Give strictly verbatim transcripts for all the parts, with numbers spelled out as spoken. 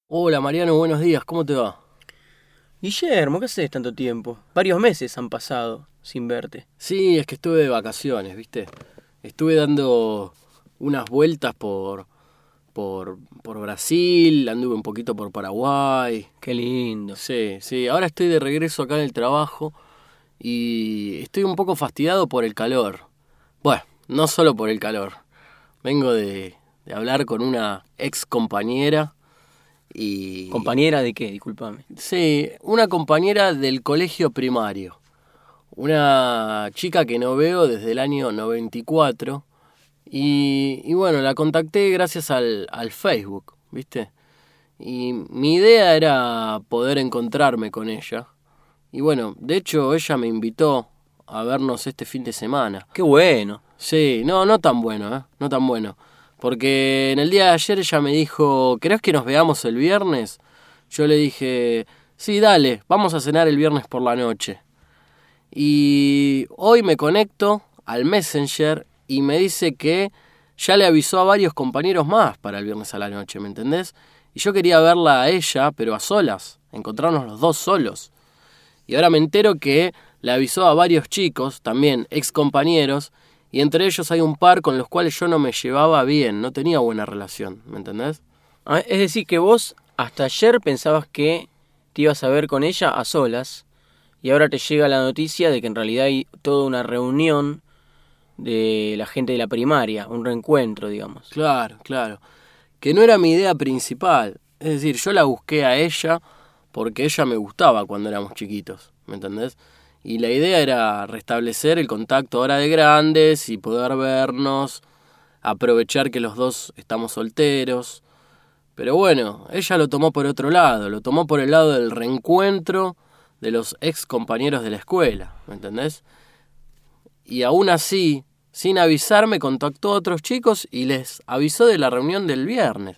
Hola Mariano, buenos días, ¿cómo te va? Guillermo, ¿qué haces tanto tiempo? Varios meses han pasado sin verte. Sí, es que estuve de vacaciones, ¿viste? Estuve dando unas vueltas por, por, por Brasil, anduve un poquito por Paraguay. Qué lindo. Sí, sí, ahora estoy de regreso acá en el trabajo y estoy un poco fastidiado por el calor. Bueno, no solo por el calor. Vengo de, de hablar con una ex compañera y... ¿Compañera de qué? Discúlpame. Sí, una compañera del colegio primario. Una chica que no veo desde el año noventa y cuatro. Y, y bueno, la contacté gracias al, al Facebook, ¿viste? Y mi idea era poder encontrarme con ella. Y bueno, de hecho ella me invitó a vernos este fin de semana. Qué bueno. Sí, no, no tan bueno, ¿eh? No tan bueno. Porque en el día de ayer ella me dijo, ¿querés que nos veamos el viernes? Yo le dije, sí, dale, vamos a cenar el viernes por la noche. Y hoy me conecto al Messenger y me dice que ya le avisó a varios compañeros más para el viernes a la noche, ¿me entendés? Y yo quería verla a ella, pero a solas, encontrarnos los dos solos. Y ahora me entero que le avisó a varios chicos, también ex compañeros, y entre ellos hay un par con los cuales yo no me llevaba bien, no tenía buena relación, ¿me entendés? Ah, Es decir, que vos hasta ayer pensabas que te ibas a ver con ella a solas y ahora te llega la noticia de que en realidad hay toda una reunión de la gente de la primaria, un reencuentro, digamos. Claro, claro. Que no era mi idea principal. Es decir, yo la busqué a ella porque ella me gustaba cuando éramos chiquitos, ¿me entendés? Y la idea era restablecer el contacto ahora de grandes y poder vernos, aprovechar que los dos estamos solteros. Pero bueno, ella lo tomó por otro lado, lo tomó por el lado del reencuentro de los ex compañeros de la escuela, ¿me entendés? Y aún así, sin avisarme, contactó a otros chicos y les avisó de la reunión del viernes.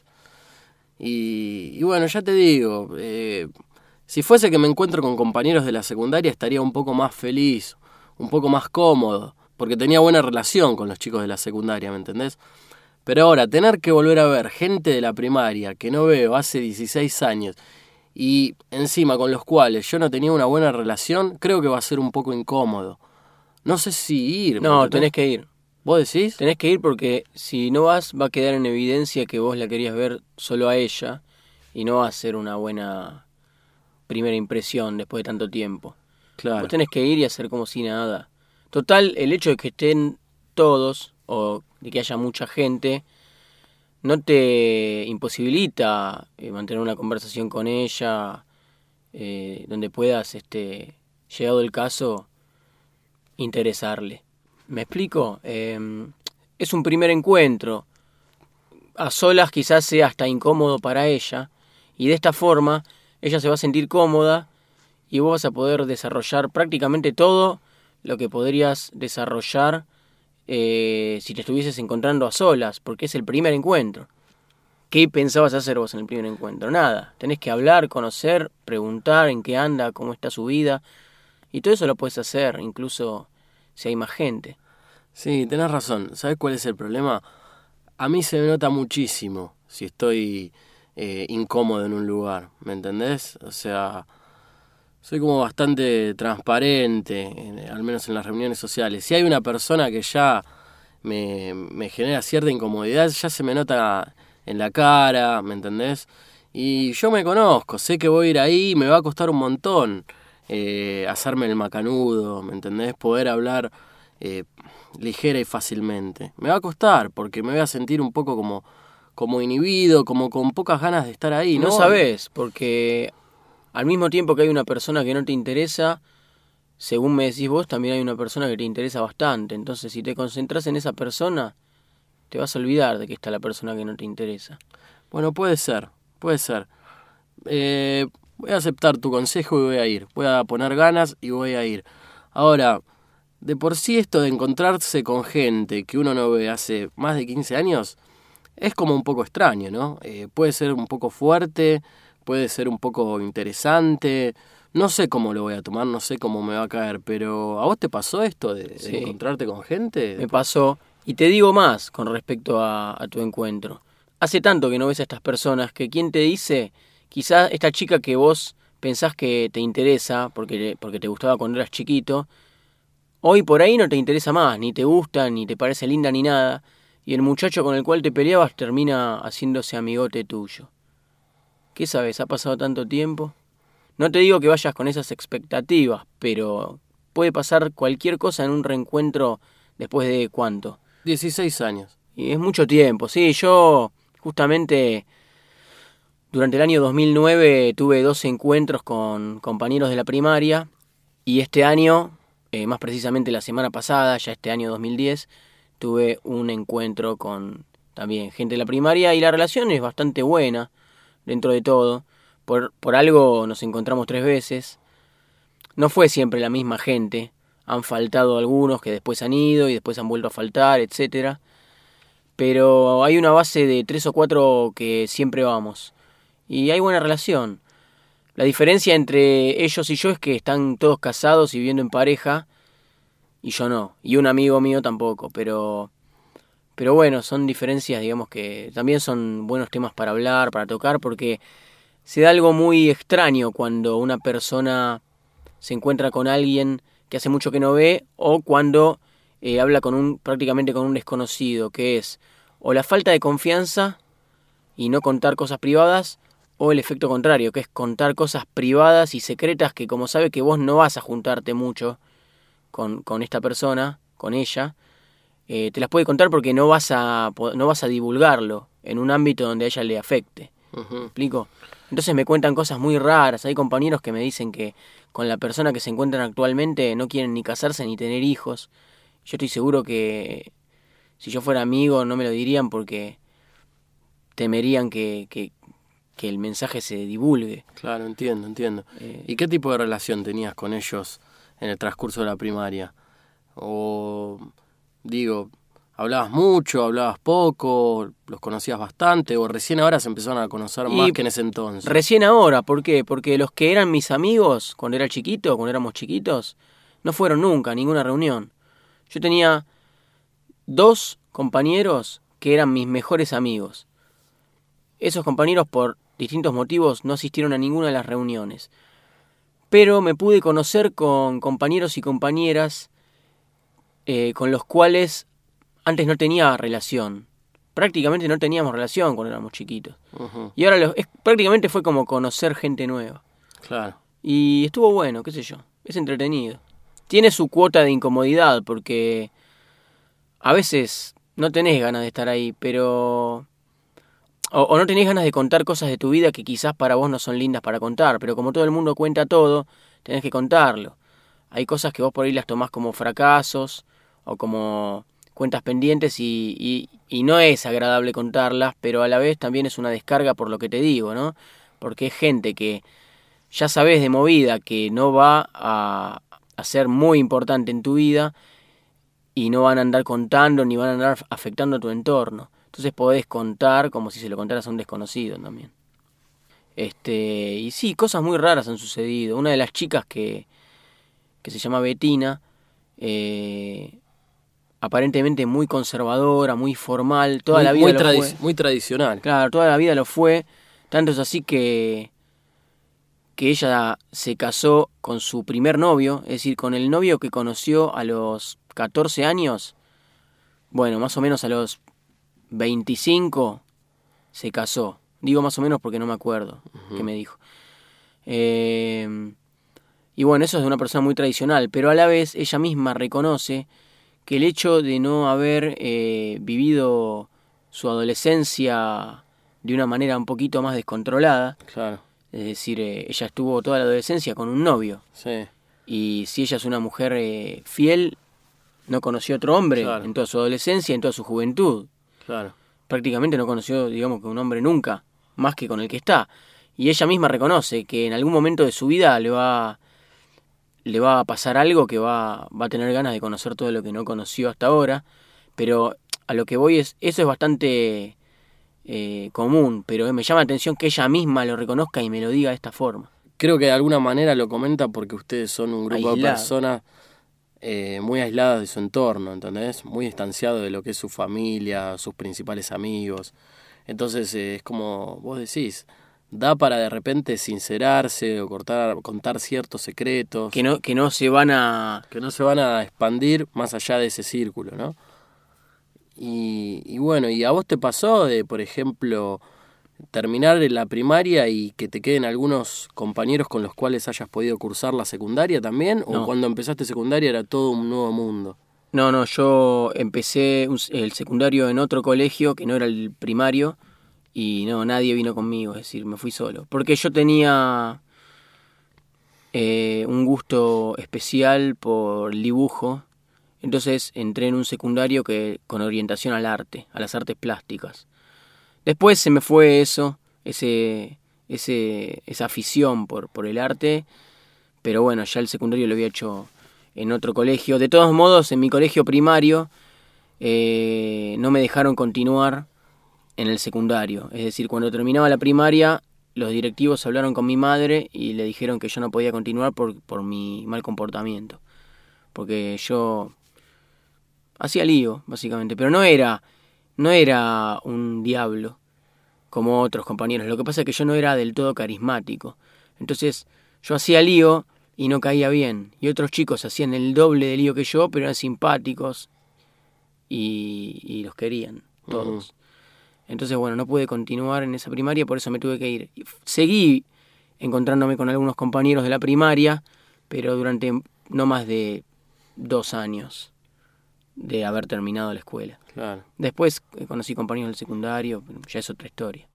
Y, y bueno, ya te digo, eh, si fuese que me encuentro con compañeros de la secundaria estaría un poco más feliz, un poco más cómodo, porque tenía buena relación con los chicos de la secundaria, ¿me entendés? Pero ahora, tener que volver a ver gente de la primaria que no veo hace dieciséis años y encima con los cuales yo no tenía una buena relación, creo que va a ser un poco incómodo. No sé si ir. No, tenés que ir. ¿Vos decís? Tenés que ir porque si no vas va a quedar en evidencia que vos la querías ver solo a ella y no va a ser una buena primera impresión después de tanto tiempo. Claro. Vos tenés que ir y hacer como si nada. Total, el hecho de que estén todos o de que haya mucha gente no te imposibilita eh, mantener una conversación con ella eh, donde puedas, este, llegado el caso, interesarle. ¿Me explico? Eh, es un primer encuentro. A solas quizás sea hasta incómodo para ella y de esta forma ella se va a sentir cómoda y vos vas a poder desarrollar prácticamente todo lo que podrías desarrollar eh, si te estuvieses encontrando a solas, porque es el primer encuentro. ¿Qué pensabas hacer vos en el primer encuentro? Nada. Tenés que hablar, conocer, preguntar en qué anda, cómo está su vida. Y todo eso lo puedes hacer, incluso si hay más gente. Sí, tenés razón. ¿Sabés cuál es el problema? A mí se me nota muchísimo si estoy eh, incómodo en un lugar, ¿me entendés? O sea, soy como bastante transparente, en, al menos en las reuniones sociales. Si hay una persona que ya me, me genera cierta incomodidad, ya se me nota en la cara, ¿me entendés? Y yo me conozco, sé que voy a ir ahí, me va a costar un montón eh, hacerme el macanudo, ¿me entendés? Poder hablar eh, ligera y fácilmente. Me va a costar porque me voy a sentir un poco como, como inhibido, como con pocas ganas de estar ahí, ¿no? No sabés, porque al mismo tiempo que hay una persona que no te interesa, según me decís vos, también hay una persona que te interesa bastante. Entonces, si te concentras en esa persona, te vas a olvidar de que está la persona que no te interesa. Bueno, puede ser, puede ser. Eh, voy a aceptar tu consejo y voy a ir. Voy a poner ganas y voy a ir. Ahora, de por sí esto de encontrarse con gente que uno no ve hace más de quince años es como un poco extraño, ¿no? Eh, puede ser un poco fuerte, puede ser un poco interesante. No sé cómo lo voy a tomar, no sé cómo me va a caer, pero ¿a vos te pasó esto de, de Sí. encontrarte con gente? Me pasó. Y te digo más con respecto a, a tu encuentro. Hace tanto que no ves a estas personas que ¿quién te dice quizás esta chica que vos pensás que te interesa porque, porque te gustaba cuando eras chiquito, hoy por ahí no te interesa más, ni te gusta, ni te parece linda, ni nada, y el muchacho con el cual te peleabas termina haciéndose amigote tuyo. ¿Qué sabes? ¿Ha pasado tanto tiempo? No te digo que vayas con esas expectativas, pero puede pasar cualquier cosa en un reencuentro después de ¿cuánto? dieciséis años. Y es mucho tiempo, sí. Yo justamente durante el año dos mil nueve tuve dos encuentros con compañeros de la primaria y este año, eh, más precisamente la semana pasada, ya este año dos mil diez, tuve un encuentro con también gente de la primaria y la relación es bastante buena dentro de todo. Por, por algo nos encontramos tres veces. No fue siempre la misma gente. Han faltado algunos que después han ido y después han vuelto a faltar, etcétera. Pero hay una base de tres o cuatro que siempre vamos. Y hay buena relación. La diferencia entre ellos y yo es que están todos casados y viviendo en pareja. Y yo no. Y un amigo mío tampoco. Pero, pero bueno, son diferencias, digamos, que también son buenos temas para hablar, para tocar, porque se da algo muy extraño cuando una persona se encuentra con alguien que hace mucho que no ve o cuando eh, habla con un prácticamente con un desconocido, que es o la falta de confianza y no contar cosas privadas, o el efecto contrario, que es contar cosas privadas y secretas que como sabe que vos no vas a juntarte mucho con, con esta persona, con ella, eh, te las puede contar porque no vas a no vas a divulgarlo en un ámbito donde a ella le afecte. Uh-huh. ¿Me explico? Entonces me cuentan cosas muy raras. Hay compañeros que me dicen que con la persona que se encuentran actualmente no quieren ni casarse ni tener hijos. Yo estoy seguro que si yo fuera amigo no me lo dirían porque temerían que, que, que el mensaje se divulgue. Claro, entiendo, entiendo. Eh, ¿Y qué tipo de relación tenías con ellos en el transcurso de la primaria? O, digo, ¿hablabas mucho, hablabas poco, los conocías bastante o recién ahora se empezaron a conocer Y más que en ese entonces? Recién ahora, ¿por qué? Porque los que eran mis amigos cuando era chiquito, cuando éramos chiquitos, no fueron nunca a ninguna reunión. Yo tenía dos compañeros que eran mis mejores amigos. Esos compañeros por distintos motivos no asistieron a ninguna de las reuniones. Pero me pude conocer con compañeros y compañeras eh, con los cuales antes no tenía relación. Prácticamente no teníamos relación cuando éramos chiquitos. Uh-huh. Y ahora lo, es, prácticamente fue como conocer gente nueva. Claro. Y estuvo bueno, qué sé yo. Es entretenido. Tiene su cuota de incomodidad porque a veces no tenés ganas de estar ahí, pero... O, o no tenés ganas de contar cosas de tu vida que quizás para vos no son lindas para contar, pero como todo el mundo cuenta todo, tenés que contarlo. Hay cosas que vos por ahí las tomás como fracasos o como cuentas pendientes y, y, y no es agradable contarlas, pero a la vez también es una descarga por lo que te digo, ¿no? Porque es gente que ya sabés de movida que no va a, a ser muy importante en tu vida y no van a andar contando ni van a andar afectando a tu entorno. Entonces podés contar como si se lo contaras a un desconocido también. Este, y sí, cosas muy raras han sucedido. Una de las chicas que, que se llama Betina, eh, aparentemente muy conservadora, muy formal, toda muy, la vida muy, lo tradi- fue. muy tradicional. Claro, toda la vida lo fue. Tanto es así que, que ella se casó con su primer novio, es decir, con el novio que conoció a los catorce años. Bueno, más o menos a los veinticinco se casó. Digo más o menos porque no me acuerdo uh-huh. qué me dijo. Eh, y bueno, eso es de una persona muy tradicional, pero a la vez ella misma reconoce que el hecho de no haber eh, vivido su adolescencia de una manera un poquito más descontrolada, claro. Es decir, eh, ella estuvo toda la adolescencia con un novio. Sí. Y si ella es una mujer eh, fiel, no conoció otro hombre claro. en toda su adolescencia, en toda su juventud. Claro. Prácticamente no conoció, digamos, que un hombre nunca, más que con el que está. Y ella misma reconoce que en algún momento de su vida le va, le va a pasar algo que va, va a tener ganas de conocer todo lo que no conoció hasta ahora. Pero a lo que voy es, eso es bastante eh, común, pero me llama la atención que ella misma lo reconozca y me lo diga de esta forma. Creo que de alguna manera lo comenta porque ustedes son un grupo Aislado. de personas eh, muy aisladas de su entorno, ¿entendés? Muy distanciado de lo que es su familia, sus principales amigos. Entonces eh, es como vos decís, da para de repente sincerarse o cortar, contar ciertos secretos. Que no, que no se van a... Que no se van a expandir más allá de ese círculo, ¿no? Y, y bueno, ¿y a vos te pasó de, por ejemplo, terminar la primaria y que te queden algunos compañeros con los cuales hayas podido cursar la secundaria también? ¿O No. cuando empezaste secundaria era todo un nuevo mundo? No, no, yo empecé un- el secundario en otro colegio que no era el primario y no, nadie vino conmigo, es decir, me fui solo. Porque yo tenía eh, un gusto especial por el dibujo, entonces entré en un secundario que con orientación al arte, a las artes plásticas. Después se me fue eso, ese, ese, esa afición por, por el arte, pero bueno, ya el secundario lo había hecho en otro colegio. De todos modos, en mi colegio primario eh, no me dejaron continuar en el secundario. Es decir, cuando terminaba la primaria, los directivos hablaron con mi madre y le dijeron que yo no podía continuar por, por mi mal comportamiento. Porque yo hacía lío, básicamente, pero no era, no era un diablo como otros compañeros. Lo que pasa es que yo no era del todo carismático. Entonces, yo hacía lío y no caía bien. Y otros chicos hacían el doble de lío que yo, pero eran simpáticos y, y los querían, todos. Uh-huh. Entonces, bueno, no pude continuar en esa primaria, por eso me tuve que ir. Seguí encontrándome con algunos compañeros de la primaria, pero durante no más de dos años de haber terminado la escuela. Claro. Después conocí compañeros del secundario, ya es otra historia.